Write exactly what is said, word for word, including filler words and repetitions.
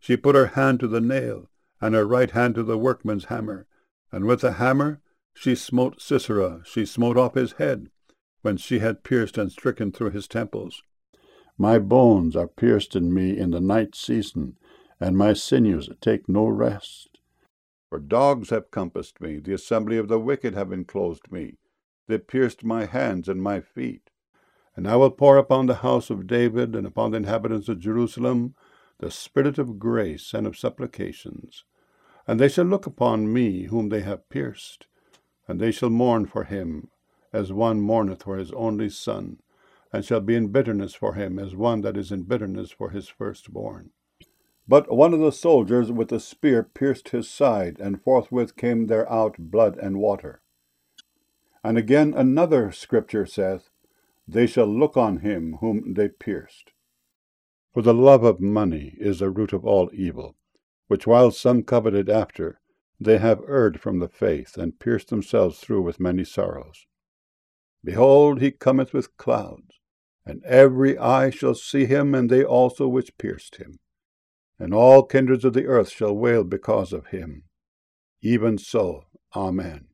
She put her hand to the nail, and her right hand to the workman's hammer, and with the hammer she smote Sisera, she smote off his head, when she had pierced and stricken through his temples. My bones are pierced in me in the night season, and my sinews take no rest. For dogs have compassed me, the assembly of the wicked have enclosed me. They pierced my hands and my feet. And I will pour upon the house of David and upon the inhabitants of Jerusalem the spirit of grace and of supplications. And they shall look upon me whom they have pierced, and they shall mourn for him, as one mourneth for his only son, and shall be in bitterness for him, as one that is in bitterness for his firstborn. But one of the soldiers with a spear pierced his side, and forthwith came there out blood and water. And again another scripture saith, They shall look on him whom they pierced. For the love of money is the root of all evil, which while some coveted after, they have erred from the faith, and pierced themselves through with many sorrows. Behold, he cometh with clouds, and every eye shall see him, and they also which pierced him. And all kindreds of the earth shall wail because of him. Even so, Amen.